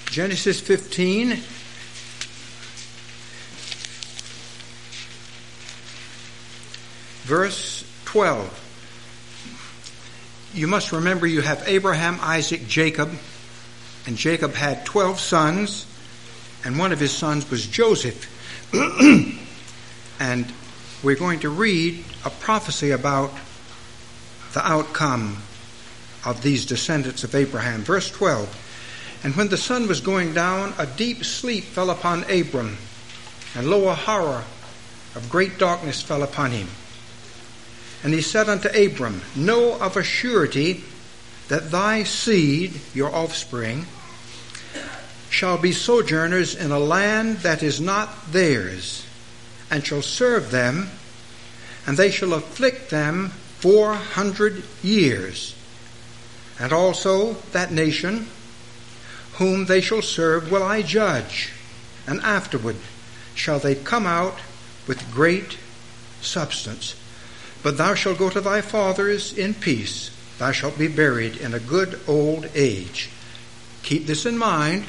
Genesis 15, verse 12. You must remember you have Abraham, Isaac, Jacob, and Jacob had 12 sons, and one of his sons was Joseph. And we're going to read a prophecy about the outcome of these descendants of Abraham. Verse 12. And when the sun was going down, a deep sleep fell upon Abram, and lo, a horror of great darkness fell upon him. And he said unto Abram, Know of a surety that thy seed, your offspring, shall be sojourners in a land that is not theirs, and shall serve them, and they shall afflict them 400 years. And also that nation whom they shall serve will I judge, and afterward shall they come out with great substance. But thou shalt go to thy fathers in peace. Thou shalt be buried in a good old age. Keep this in mind,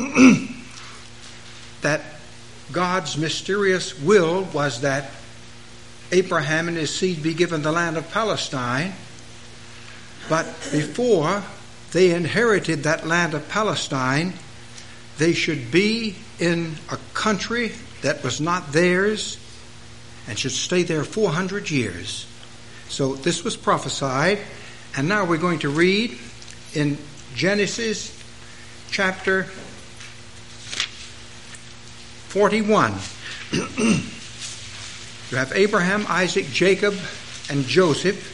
that God's mysterious will was that Abraham and his seed be given the land of Palestine. But before they inherited that land of Palestine, they should be in a country that was not theirs and should stay there 400 years. So this was prophesied. And now we're going to read in Genesis chapter 41. You have Abraham, Isaac, Jacob, and Joseph.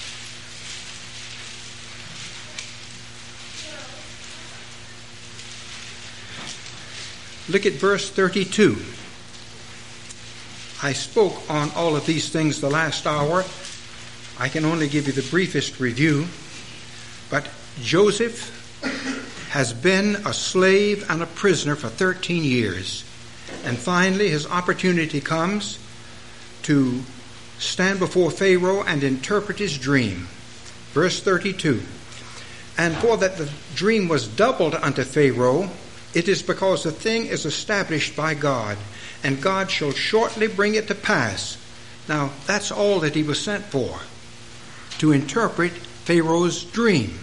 Look at verse 32. I spoke on all of these things the last hour. I can only give you the briefest review. But Joseph has been a slave and a prisoner for 13 years. And finally his opportunity comes to stand before Pharaoh and interpret his dream. Verse 32. And for that the dream was doubled unto Pharaoh, it is because the thing is established by God, and God shall shortly bring it to pass. Now, that's all that he was sent for, to interpret Pharaoh's dream.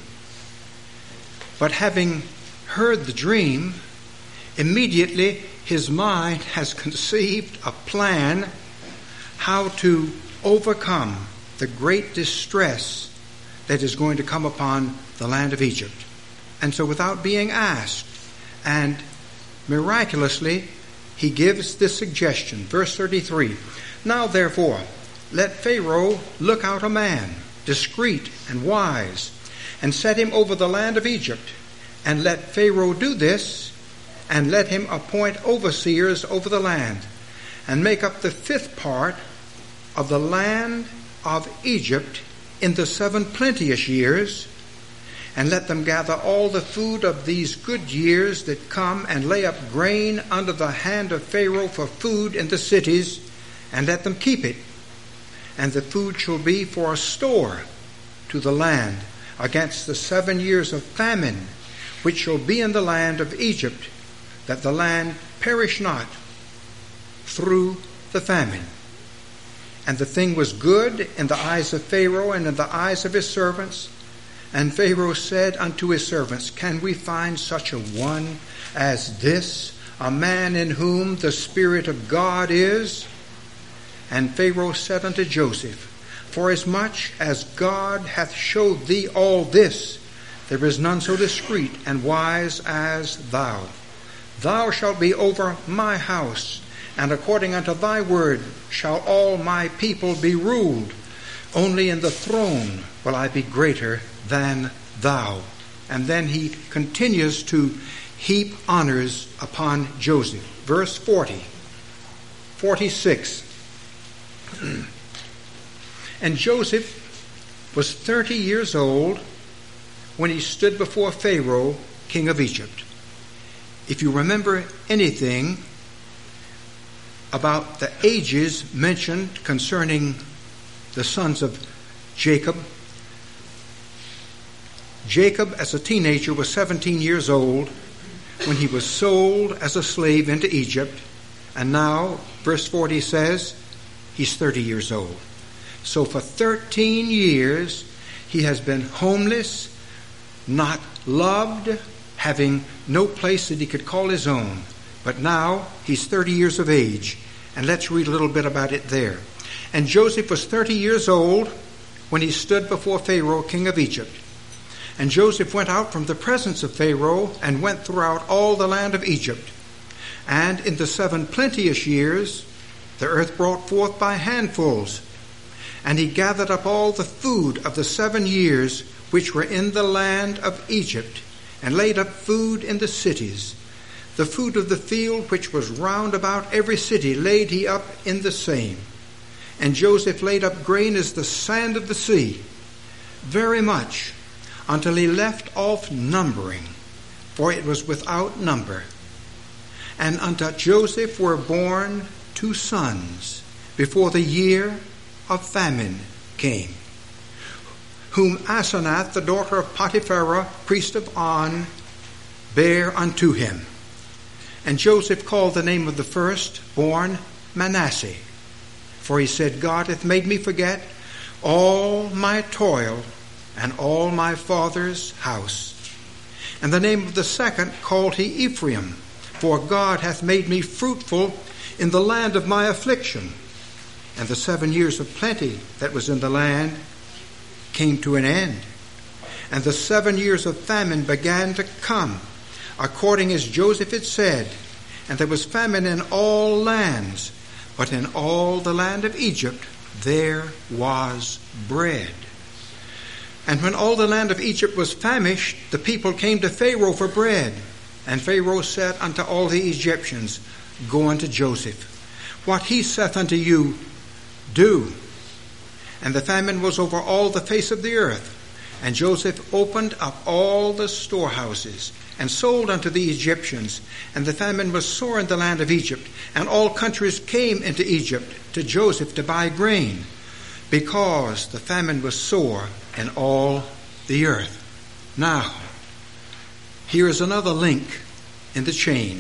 But having heard the dream, immediately his mind has conceived a plan how to overcome the great distress that is going to come upon the land of Egypt. And so without being asked, and miraculously, he gives this suggestion. Verse 33. Now therefore, let Pharaoh look out a man, discreet and wise, and set him over the land of Egypt. And let Pharaoh do this, and let him appoint overseers over the land, and make up the 5th part of the land of Egypt in the 7 plenteous years, and let them gather all the food of these good years that come, and lay up grain under the hand of Pharaoh for food in the cities, and let them keep it. And the food shall be for a store to the land against the 7 years of famine, which shall be in the land of Egypt, that the land perish not through the famine. And the thing was good in the eyes of Pharaoh and in the eyes of his servants. And Pharaoh said unto his servants, Can we find such a one as this, a man in whom the Spirit of God is? And Pharaoh said unto Joseph, Forasmuch as God hath showed thee all this, there is none so discreet and wise as thou. Thou shalt be over my house, and according unto thy word shall all my people be ruled. Only in the throne will I be greater than thou. And then he continues to heap honors upon Joseph. Verse 46. And Joseph was 30 years old when he stood before Pharaoh, king of Egypt. If you remember anything about the ages mentioned concerning the sons of Jacob, Jacob as a teenager was 17 years old when he was sold as a slave into Egypt. And now, verse 40 says, he's 30 years old. So for 13 years, he has been homeless, not loved, having no place that he could call his own. But now he's 30 years of age. And let's read a little bit about it there. And Joseph was 30 years old when he stood before Pharaoh, king of Egypt. And Joseph went out from the presence of Pharaoh and went throughout all the land of Egypt. And in the 7 plenteous years, the earth brought forth by handfuls. And he gathered up all the food of the 7 years which were in the land of Egypt, and laid up food in the cities. The food of the field which was round about every city laid he up in the same. And Joseph laid up grain as the sand of the sea, very much, until he left off numbering, for it was without number. And unto Joseph were born 2 sons before the year of famine came, whom Asenath, the daughter of Potipharah, priest of On, bare unto him. And Joseph called the name of the firstborn Manasseh, for he said, God hath made me forget all my toil and all my father's house. And the name of the second called he Ephraim, for God hath made me fruitful in the land of my affliction. And the 7 years of plenty that was in the land came to an end. And the 7 years of famine began to come, according as Joseph had said. And there was famine in all lands, but in all the land of Egypt there was bread. And when all the land of Egypt was famished, the people came to Pharaoh for bread. And Pharaoh said unto all the Egyptians, Go unto Joseph. What he saith unto you, do. And the famine was over all the face of the earth. And Joseph opened up all the storehouses, and sold unto the Egyptians. And the famine was sore in the land of Egypt. And all countries came into Egypt to Joseph to buy grain, because the famine was sore in all the earth. Now, here is another link in the chain.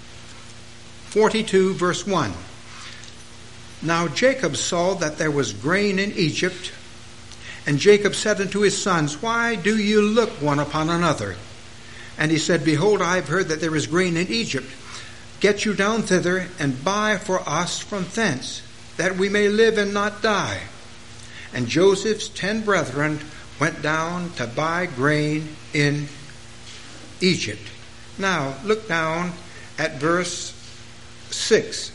42 verse 1. Now Jacob saw that there was grain in Egypt, and Jacob said unto his sons, Why do you look one upon another? And he said, Behold, I have heard that there is grain in Egypt. Get you down thither, and buy for us from thence, that we may live and not die. And Joseph's 10 brethren went down to buy grain in Egypt. Now, look down at verse 6.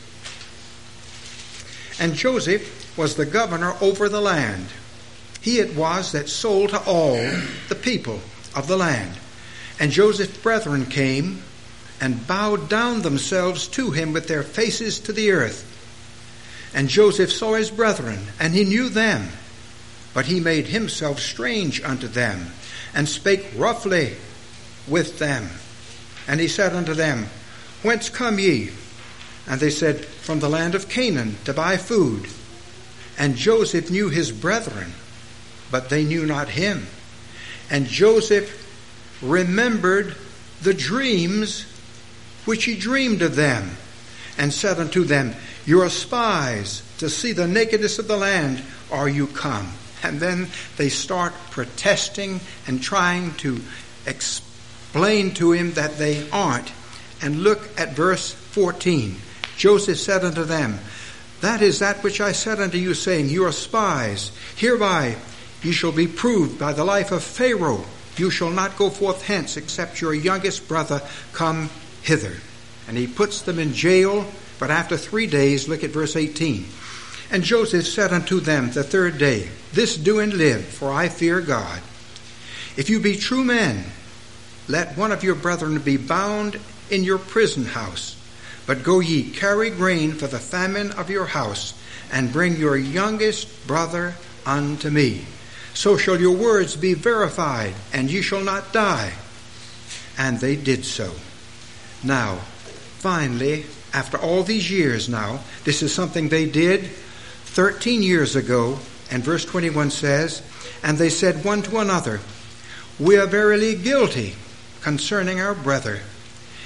And Joseph was the governor over the land. He it was that sold to all the people of the land. And Joseph's brethren came and bowed down themselves to him with their faces to the earth. And Joseph saw his brethren, and he knew them. But he made himself strange unto them, and spake roughly with them. And he said unto them, Whence come ye? And they said, From the land of Canaan, to buy food. And Joseph knew his brethren, but they knew not him. And Joseph remembered the dreams which he dreamed of them, and said unto them, You are spies, to see the nakedness of the land are you come. And then they start protesting and trying to explain to him that they aren't. And look at verse 14. Joseph said unto them, That is that which I said unto you, saying, You are spies. Hereby ye shall be proved by the life of Pharaoh. You shall not go forth hence, except your youngest brother come hither. And he puts them in jail, but after 3 days, look at verse 18. And Joseph said unto them the 3rd day, This do and live, for I fear God. If you be true men, let one of your brethren be bound in your prison house. But go ye, carry grain for the famine of your house, and bring your youngest brother unto me. So shall your words be verified, and ye shall not die. And they did so. Now, finally, after all these years now, this is something they did 13 years ago, and verse 21 says, And they said one to another, We are verily guilty concerning our brother.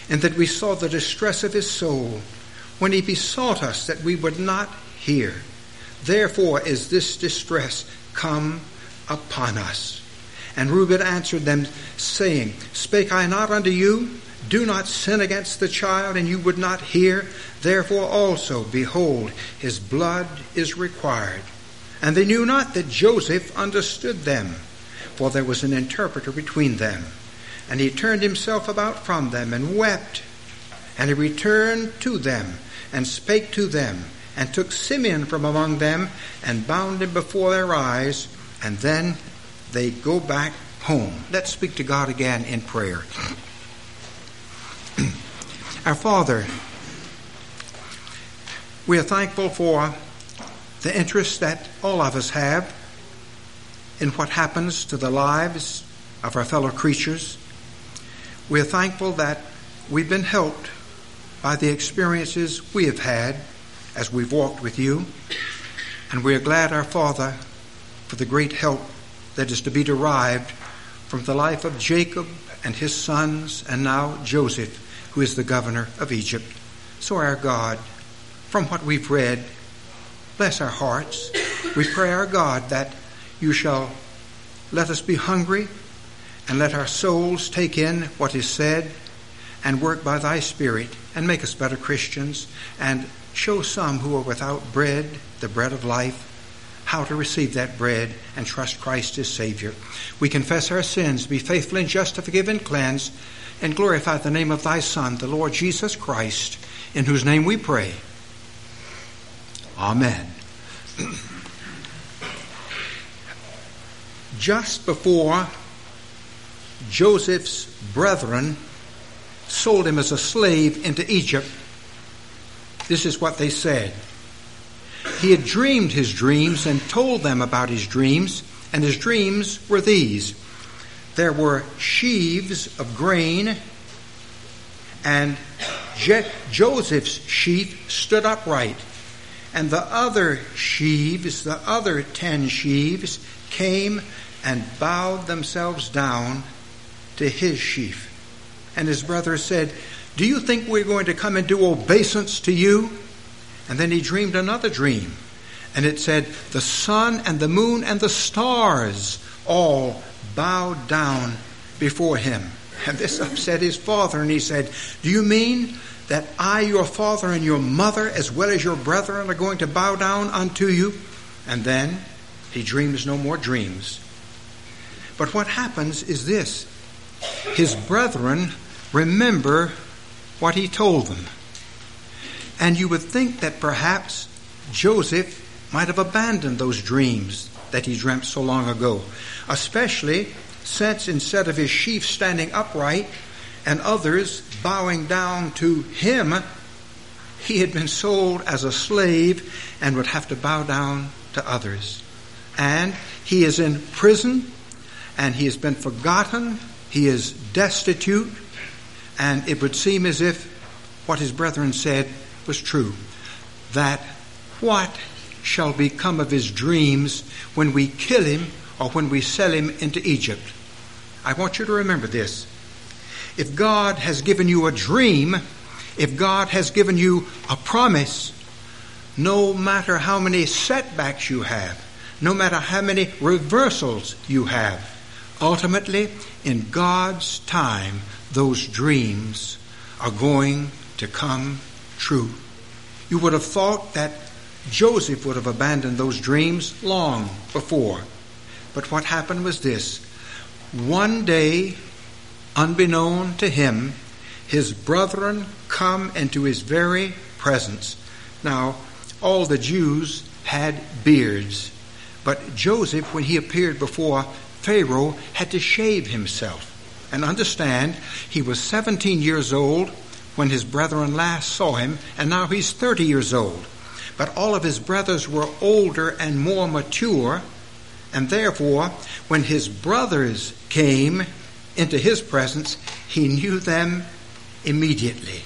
and that we saw the distress of his soul, when he besought us that we would not hear. Therefore is this distress come upon us. And Reuben answered them, saying, Spake I not unto you? Do not sin against the child, and you would not hear. Therefore also, behold, his blood is required. And they knew not that Joseph understood them, for there was an interpreter between them. And he turned himself about from them, and wept. And he returned to them, and spake to them, and took Simeon from among them, and bound him before their eyes, and then they go back home. Let's speak to God again in prayer. Our Father, we are thankful for the interest that all of us have in what happens to the lives of our fellow creatures. We are thankful that we've been helped by the experiences we have had as we've walked with you. And we are glad, our Father, for the great help that is to be derived from the life of Jacob and his sons, and now Joseph, who is the governor of Egypt. So, our God, from what we've read, bless our hearts. We pray, our God, that you shall let us be hungry and let our souls take in what is said and work by thy Spirit and make us better Christians and show some who are without bread, the bread of life, how to receive that bread and trust Christ as Savior. We confess our sins, be faithful and just to forgive and cleanse, and glorify the name of thy Son, the Lord Jesus Christ, in whose name we pray. Amen. Just before Joseph's brethren sold him as a slave into Egypt, this is what they said. He had dreamed his dreams and told them about his dreams, and his dreams were these. There were sheaves of grain, and Joseph's sheaf stood upright, and the other sheaves, the other 10 sheaves, came and bowed themselves down to his sheaf. And his brother said, Do you think we're going to come and do obeisance to you? And then he dreamed another dream. And it said, the sun and the moon and the stars all bowed down before him. And this upset his father. And he said, Do you mean that I, your father, and your mother, as well as your brethren, are going to bow down unto you? And then he dreams no more dreams. But what happens is this. His brethren remember what he told them. And you would think that perhaps Joseph might have abandoned those dreams that he dreamt so long ago, especially since instead of his sheaf standing upright and others bowing down to him, he had been sold as a slave and would have to bow down to others. And he is in prison, and he has been forgotten, he is destitute, and it would seem as if what his brethren said was true, that what shall become of his dreams when we kill him or when we sell him into Egypt? I want you to remember this. If God has given you a dream, if God has given you a promise, no matter how many setbacks you have, no matter how many reversals you have, ultimately, in God's time, those dreams are going to come true. You would have thought that Joseph would have abandoned those dreams long before. But what happened was this. One day, unbeknown to him, his brethren come into his very presence. Now, all the Jews had beards, but Joseph, when he appeared before Pharaoh, had to shave himself. And understand, he was 17 years old when his brethren last saw him, and now he's 30 years old. But all of his brothers were older and more mature, and therefore, when his brothers came into his presence, he knew them immediately.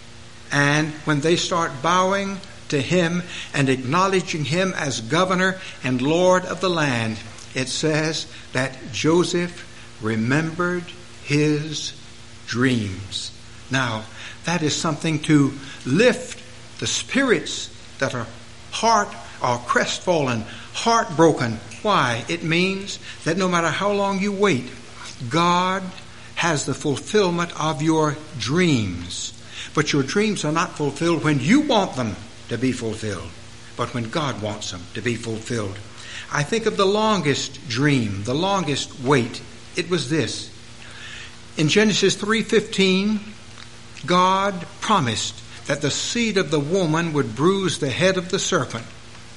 And when they start bowing to him and acknowledging him as governor and Lord of the land, it says that Joseph remembered his dreams. Now, That is something to lift the spirits that are crestfallen, heartbroken. Why? It means that no matter how long you wait, God has the fulfillment of your dreams. But your dreams are not fulfilled when you want them to be fulfilled, but when God wants them to be fulfilled. I think of the longest dream, the longest wait. It was this. In Genesis 3:15, God promised that the seed of the woman would bruise the head of the serpent.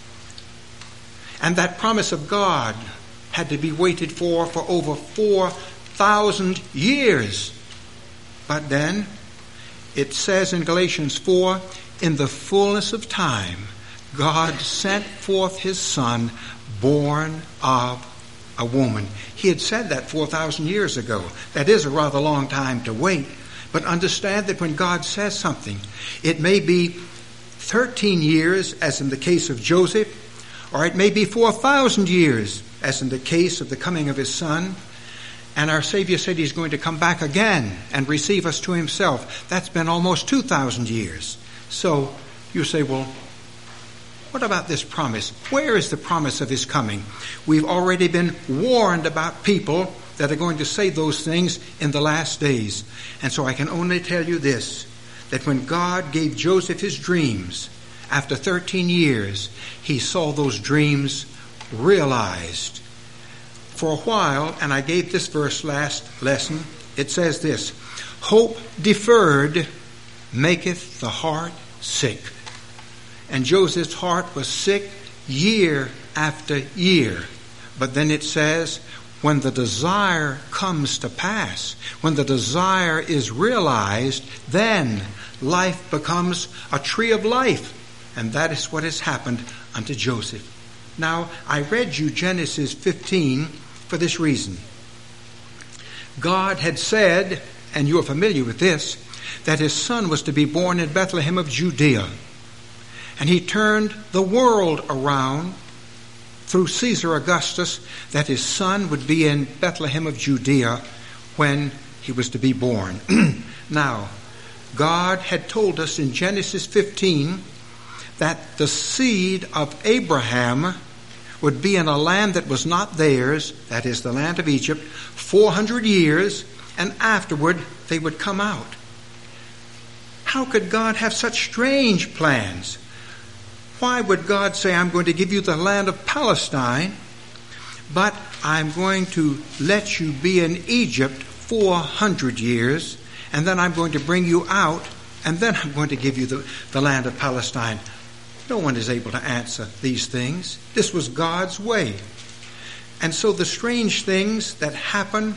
And that promise of God had to be waited for over 4,000 years. But then it says in Galatians 4, in the fullness of time, God sent forth his Son, born of a woman. He had said that 4,000 years ago. That is a rather long time to wait. But understand that when God says something, it may be 13 years, as in the case of Joseph, or it may be 4,000 years, as in the case of the coming of his Son. And our Savior said he's going to come back again and receive us to himself. That's been almost 2,000 years. So you say, well, what about this promise? Where is the promise of his coming? We've already been warned about people that are going to say those things in the last days. And so I can only tell you this, that when God gave Joseph his dreams, after 13 years, he saw those dreams realized. For a while, and I gave this verse last lesson, it says this, hope deferred maketh the heart sick. And Joseph's heart was sick year after year. But then it says, when the desire comes to pass, when the desire is realized, then life becomes a tree of life. And that is what has happened unto Joseph. Now, I read you Genesis 15 for this reason. God had said, and you are familiar with this, that his son was to be born in Bethlehem of Judea. And he turned the world around through Caesar Augustus that his son would be in Bethlehem of Judea when he was to be born. Now, God had told us in Genesis 15 that the seed of Abraham would be in a land that was not theirs, that is the land of Egypt, 400 years, and afterward they would come out. How could God have such strange plans? Why would God say, I'm going to give you the land of Palestine, but I'm going to let you be in Egypt 400 years, and then I'm going to bring you out, and then I'm going to give you the land of Palestine? No one is able to answer these things. This was God's way. And so the strange things that happened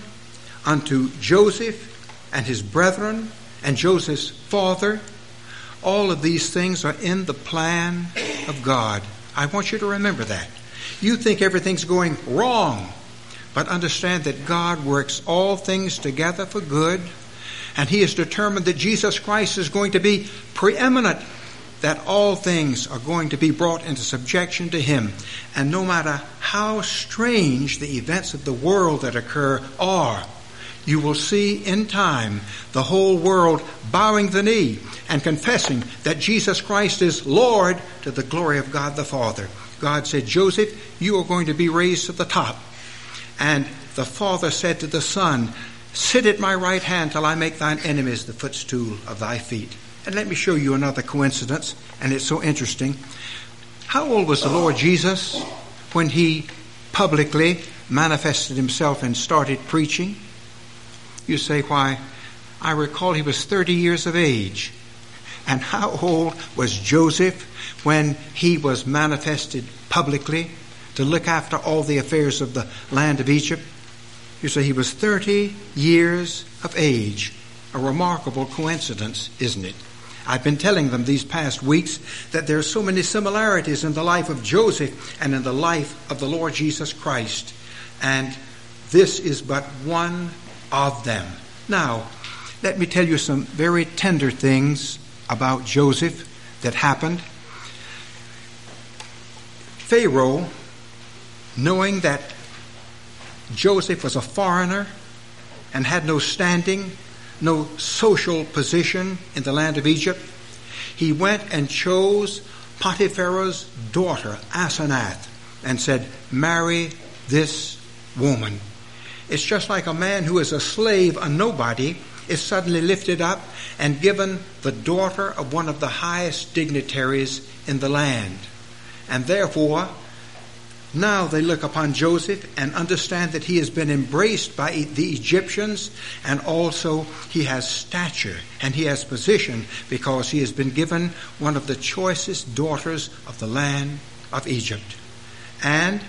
unto Joseph and his brethren and Joseph's father, all of these things are in the plan of God. I want you to remember that. You think everything's going wrong, but understand that God works all things together for good, and he is determined that Jesus Christ is going to be preeminent, that all things are going to be brought into subjection to him. And no matter how strange the events of the world that occur are, you will see in time the whole world bowing the knee and confessing that Jesus Christ is Lord to the glory of God the Father. God said, Joseph, you are going to be raised to the top. And the Father said to the Son, sit at my right hand till I make thine enemies the footstool of thy feet. And let me show you another coincidence, and it's so interesting. How old was the Lord Jesus when he publicly manifested himself and started preaching? You say, why, I recall he was 30 years of age. And how old was Joseph when he was manifested publicly to look after all the affairs of the land of Egypt? You say he was 30 years of age. A remarkable coincidence, isn't it? I've been telling them these past weeks that there are so many similarities in the life of Joseph and in the life of the Lord Jesus Christ. And this is but one of them. Now, let me tell you some very tender things about Joseph that happened. Pharaoh, knowing that Joseph was a foreigner and had no standing no social position in the land of Egypt. He went and chose Potiphar's daughter, Asenath, and said, marry this woman. It's just like a man who is a slave, a nobody, is suddenly lifted up and given the daughter of one of the highest dignitaries in the land. And therefore, now they look upon Joseph and understand that he has been embraced by the Egyptians, and also he has stature and he has position because he has been given one of the choicest daughters of the land of Egypt. And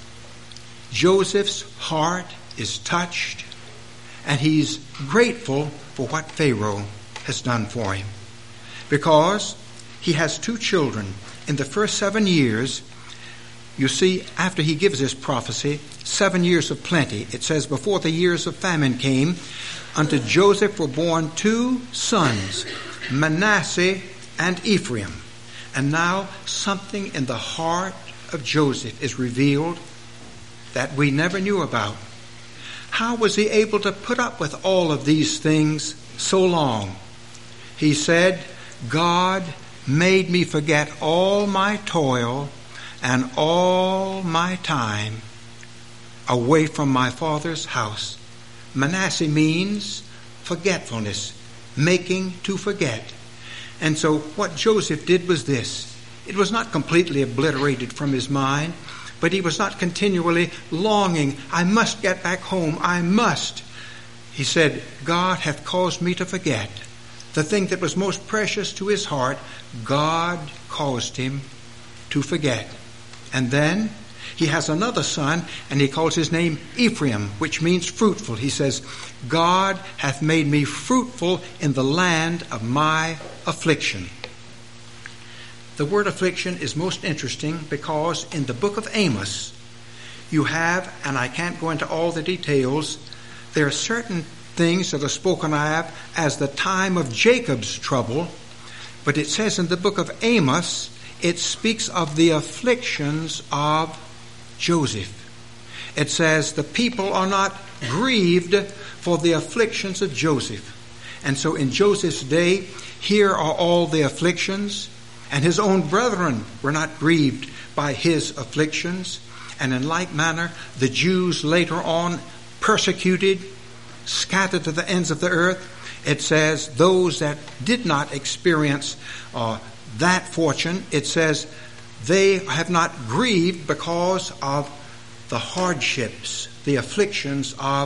Joseph's heart is touched, and he's grateful for what Pharaoh has done for him, because he has 2 children. In the first 7 years, you see, after he gives this prophecy, 7 years of plenty. It says, before the years of famine came, unto Joseph were born 2 sons, Manasseh and Ephraim. And now something in the heart of Joseph is revealed that we never knew about. How was he able to put up with all of these things so long? He said, God made me forget all my toil and all my time away from my father's house. Manasseh means forgetfulness, making to forget. And so what Joseph did was this. It was not completely obliterated from his mind, but he was not continually longing, I must get back home, I must. He said, God hath caused me to forget. The thing that was most precious to his heart, God caused him to forget. And then he has another son, and he calls his name Ephraim, which means fruitful. He says, God hath made me fruitful in the land of my affliction. The word affliction is most interesting because in the book of Amos, you have, and I can't go into all the details, there are certain things that are spoken of as the time of Jacob's trouble, but it says in the book of Amos, it speaks of the afflictions of Joseph. It says the people are not grieved for the afflictions of Joseph. And so in Joseph's day, here are all the afflictions, and his own brethren were not grieved by his afflictions. And in like manner, the Jews later on persecuted, scattered to the ends of the earth. It says those that did not experience that fortune, it says they have not grieved because of the hardships, the afflictions of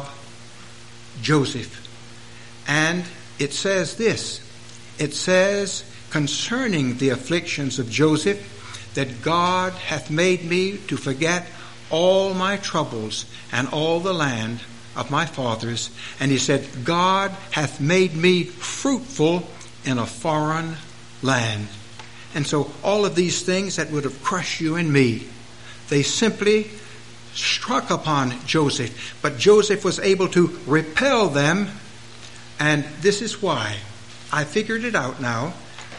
Joseph. And it says this, it says concerning the afflictions of Joseph, that God hath made me to forget all my troubles and all the land of my fathers. And he said, God hath made me fruitful in a foreign land. And so all of these things that would have crushed you and me, they simply struck upon Joseph. But Joseph was able to repel them. And this is why. I figured it out now.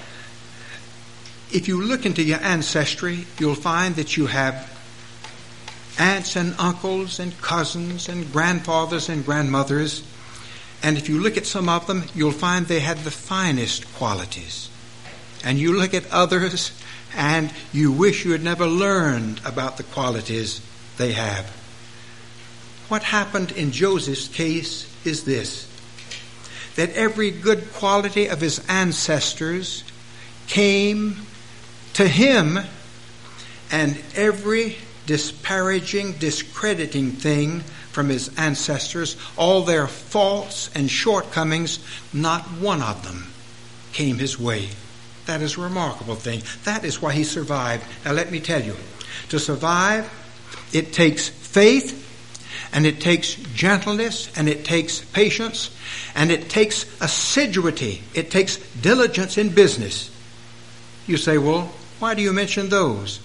If you look into your ancestry, you'll find that you have aunts and uncles and cousins and grandfathers and grandmothers. And if you look at some of them, you'll find they had the finest qualities. And you look at others and you wish you had never learned about the qualities they have. What happened in Joseph's case is this, that every good quality of his ancestors came to him, and every disparaging, discrediting thing from his ancestors, all their faults and shortcomings, not one of them came his way. That is a remarkable thing. That is why he survived. Now let me tell you, to survive, it takes faith, and it takes gentleness, and it takes patience, and it takes assiduity. It takes diligence in business. You say, well, why do you mention those?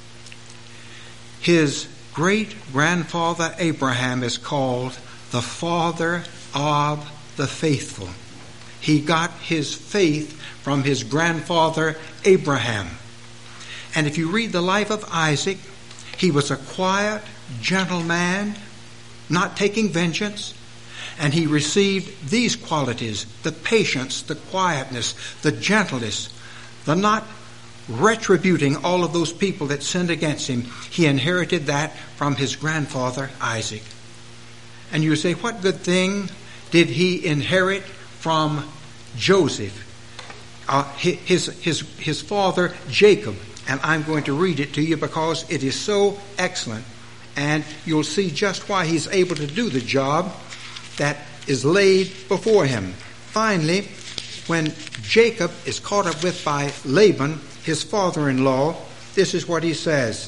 His great-grandfather Abraham is called the father of the faithful. He got his faith from his grandfather Abraham. And if you read the life of Isaac, he was a quiet, gentle man, not taking vengeance. And he received these qualities: the patience, the quietness, the gentleness, the not retributing all of those people that sinned against him. He inherited that from his grandfather Isaac. And you say, what good thing did he inherit from Joseph? His father Jacob. And I'm going to read it to you because it is so excellent. And you'll see just why he's able to do the job that is laid before him. Finally, when Jacob is caught up with by Laban, his father-in-law, this is what he says.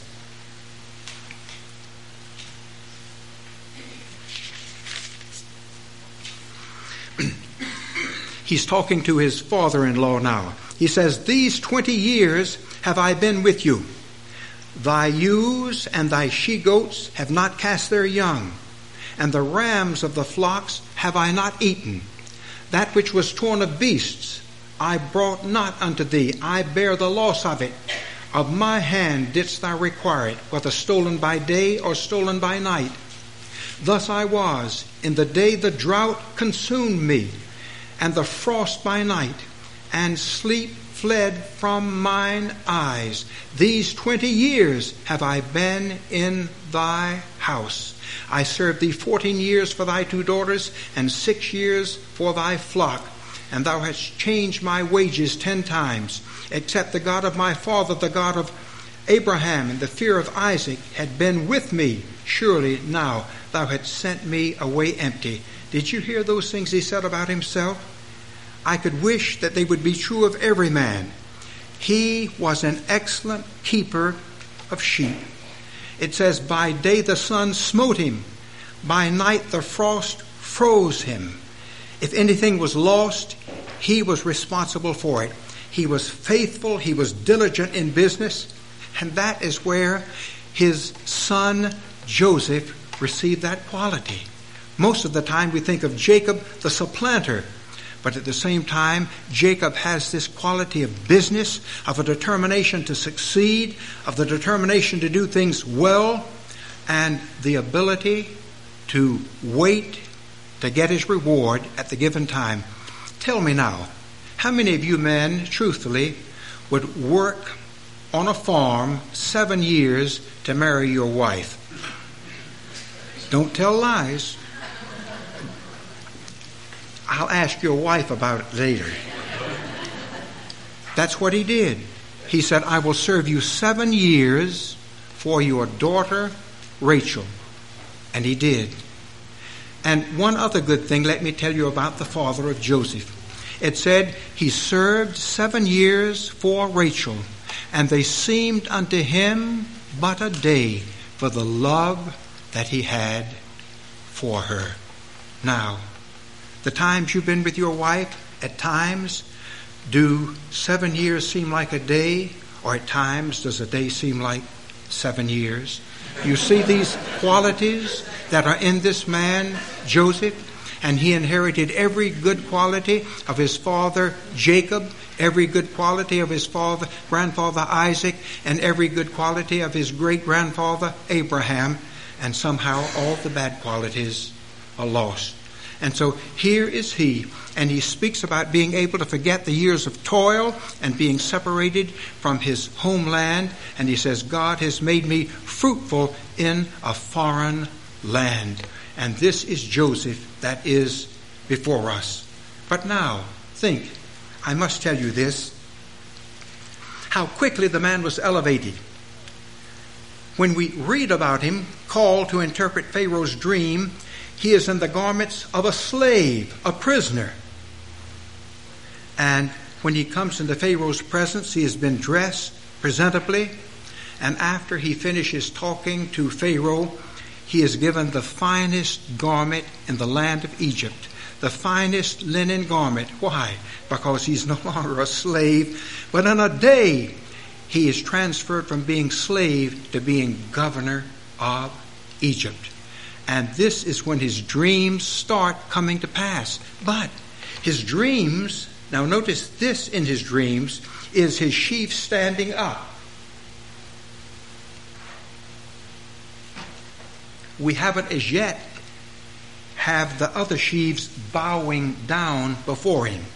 He's talking to his father-in-law now. He says, "These 20 years have I been with you. Thy ewes and thy she-goats have not cast their young, and the rams of the flocks have I not eaten. That which was torn of beasts I brought not unto thee. I bear the loss of it. Of my hand didst thou require it, whether stolen by day or stolen by night. Thus I was in the day the drought consumed me, and the frost by night, and sleep fled from mine eyes. These 20 years have I been in thy house. I served thee 14 years for thy 2 daughters, and 6 years for thy flock. And thou hast changed my wages 10 times, except the God of my father, the God of Abraham, and the fear of Isaac had been with me. Surely now thou hast sent me away empty." Did you hear those things he said about himself? I could wish that they would be true of every man. He was an excellent keeper of sheep. It says, by day the sun smote him, by night the frost froze him. If anything was lost, he was responsible for it. He was faithful, he was diligent in business, and that is where his son Joseph received that quality. Most of the time we think of Jacob, the supplanter, but at the same time, Jacob has this quality of business, of a determination to succeed, of the determination to do things well, and the ability to wait to get his reward at the given time. Tell me now, how many of you men, truthfully, would work on a farm 7 years to marry your wife? Don't tell lies. I'll ask your wife about it later. That's what he did. He said, I will serve you 7 years for your daughter Rachel. And he did. And one other good thing, let me tell you about the father of Joseph. It said he served 7 years for Rachel, and they seemed unto him but a day for the love that he had for her. Now, the times you've been with your wife, at times, do 7 years seem like a day, or at times does a day seem like 7 years? You see these qualities that are in this man, Joseph, and he inherited every good quality of his father Jacob, every good quality of his grandfather Isaac, and every good quality of his great-grandfather Abraham, and somehow all the bad qualities are lost. And so here is he, and he speaks about being able to forget the years of toil and being separated from his homeland. And he says, God has made me fruitful in a foreign land. And this is Joseph that is before us. But now, think, I must tell you this, how quickly the man was elevated. When we read about him, called to interpret Pharaoh's dream, he is in the garments of a slave, a prisoner. And when he comes into Pharaoh's presence, he has been dressed presentably. And after he finishes talking to Pharaoh, he is given the finest garment in the land of Egypt, the finest linen garment. Why? Because he's no longer a slave, but in a day he is transferred from being slave to being governor of Egypt. And this is when his dreams start coming to pass. But his dreams, now notice this in his dreams, is his sheaf standing up. We haven't as yet have the other sheaves bowing down before him.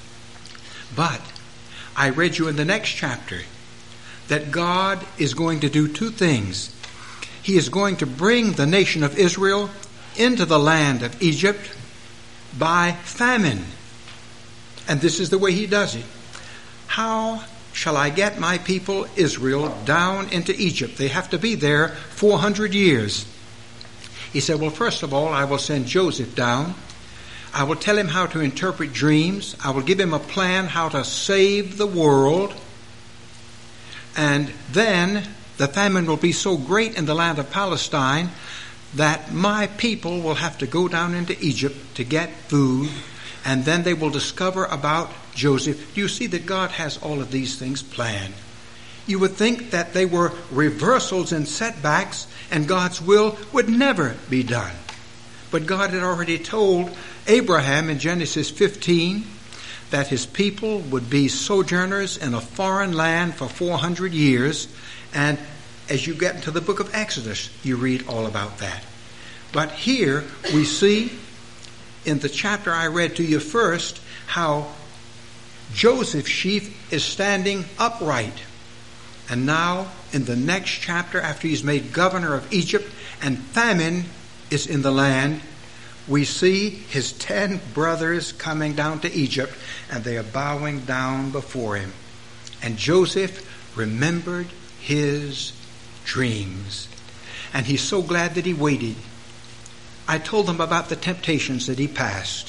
But I read you in the next chapter that God is going to do two things. He is going to bring the nation of Israel into the land of Egypt by famine. And this is the way he does it. How shall I get my people Israel down into Egypt? They have to be there 400 years. He said, well, first of all, I will send Joseph down. I will tell him how to interpret dreams. I will give him a plan how to save the world. And then the famine will be so great in the land of Palestine that my people will have to go down into Egypt to get food, and then they will discover about Joseph. Do you see that God has all of these things planned? You would think that they were reversals and setbacks, and God's will would never be done. But God had already told Abraham in Genesis 15 that his people would be sojourners in a foreign land for 400 years. And as you get into the book of Exodus, you read all about that. But here we see in the chapter I read to you first how Joseph's sheaf is standing upright. And now in the next chapter, after he's made governor of Egypt and famine is in the land, we see his 10 brothers coming down to Egypt, and they are bowing down before him. And Joseph remembered his dreams. And he's so glad that he waited. I told them about the temptations that he passed.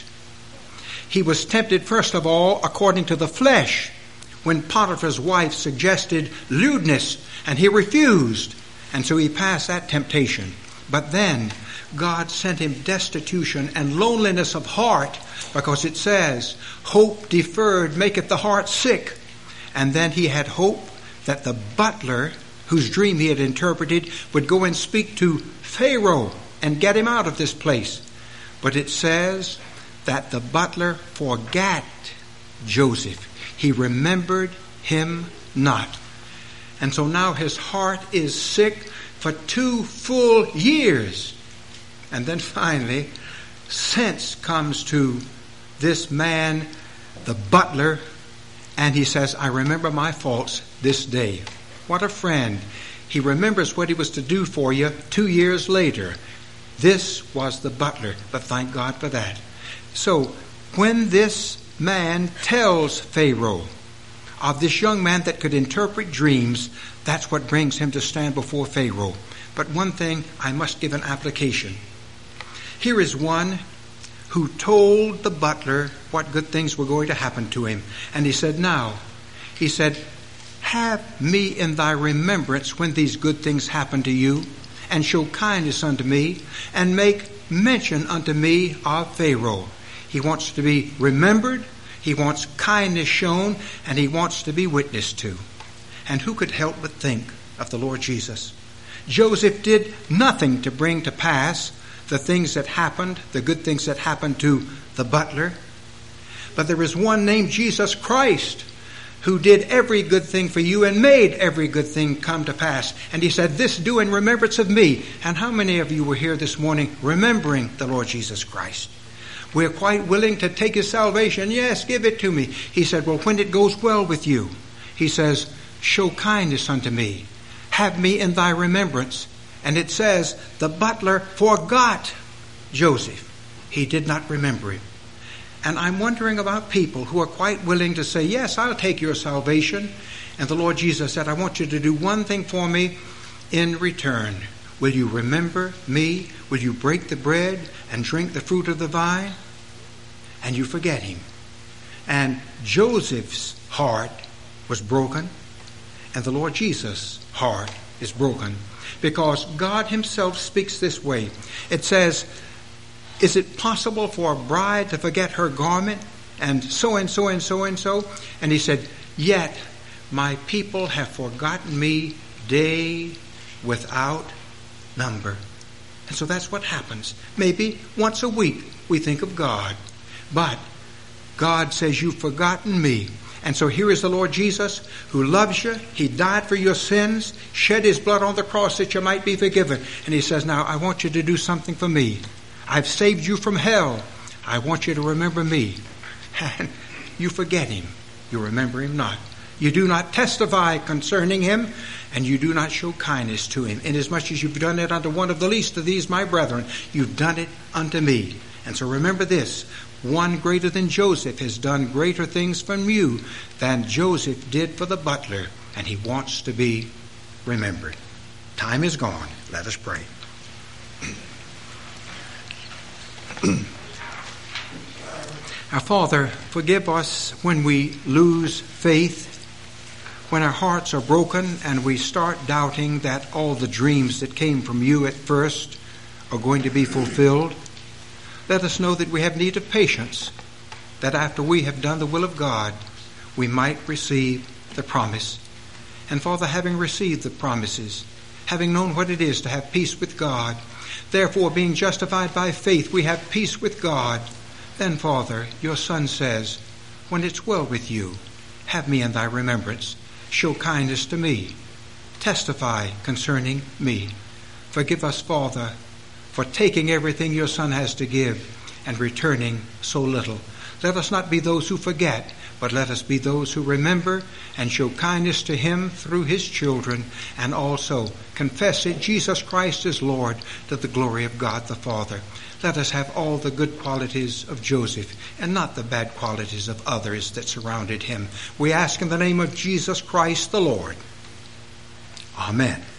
He was tempted, first of all, according to the flesh, when Potiphar's wife suggested lewdness, and he refused. And so he passed that temptation. But then God sent him destitution and loneliness of heart, because it says, hope deferred maketh the heart sick. And then he had hope that the butler, whose dream he had interpreted, would go and speak to Pharaoh and get him out of this place. But it says that the butler forgot Joseph. He remembered him not. And so now his heart is sick for 2 full years. And then finally, sense comes to this man, the butler, and he says, I remember my faults this day. What a friend. He remembers what he was to do for you 2 years later. This was the butler, but thank God for that. So when this man tells Pharaoh of this young man that could interpret dreams, that's what brings him to stand before Pharaoh. But one thing, I must give an application. Here is one who told the butler what good things were going to happen to him. And he said, have me in thy remembrance when these good things happen to you, and show kindness unto me, and make mention unto me of Pharaoh. He wants to be remembered, he wants kindness shown, and he wants to be witnessed to. And who could help but think of the Lord Jesus? Joseph did nothing to bring to pass the things that happened, the good things that happened to the butler. But there is one named Jesus Christ who did every good thing for you and made every good thing come to pass. And he said, this do in remembrance of me. And how many of you were here this morning remembering the Lord Jesus Christ? We're quite willing to take his salvation. Yes, give it to me. He said, well, when it goes well with you, he says, show kindness unto me. Have me in thy remembrance. And it says, the butler forgot Joseph. He did not remember him. And I'm wondering about people who are quite willing to say, yes, I'll take your salvation. And the Lord Jesus said, I want you to do one thing for me in return. Will you remember me? Will you break the bread and drink the fruit of the vine? And you forget him. And Joseph's heart was broken, and the Lord Jesus' heart is broken, because God himself speaks this way. It says, is it possible for a bride to forget her garment? And so and so and so and so. And he said, yet my people have forgotten me day without number. And so that's what happens. Maybe once a week we think of God. But God says, you've forgotten me. And so here is the Lord Jesus who loves you. He died for your sins, shed his blood on the cross that you might be forgiven. And he says, now I want you to do something for me. I've saved you from hell. I want you to remember me. And you forget him. You remember him not. You do not testify concerning him, and you do not show kindness to him. Inasmuch as you've done it unto one of the least of these, my brethren, you've done it unto me. And so remember this. One greater than Joseph has done greater things from you than Joseph did for the butler, and he wants to be remembered. Time is gone. Let us pray. Our Father, forgive us when we lose faith, when our hearts are broken and we start doubting that all the dreams that came from you at first are going to be fulfilled. Let us know that we have need of patience, that after we have done the will of God, we might receive the promise. And Father, having received the promises, having known what it is to have peace with God, therefore being justified by faith, we have peace with God. Then, Father, your Son says, when it's well with you, have me in thy remembrance. Show kindness to me. Testify concerning me. Forgive us, Father, for taking everything your Son has to give and returning so little. Let us not be those who forget, but let us be those who remember and show kindness to him through his children, and also confess that Jesus Christ is Lord, to the glory of God the Father. Let us have all the good qualities of Joseph and not the bad qualities of others that surrounded him. We ask in the name of Jesus Christ the Lord. Amen.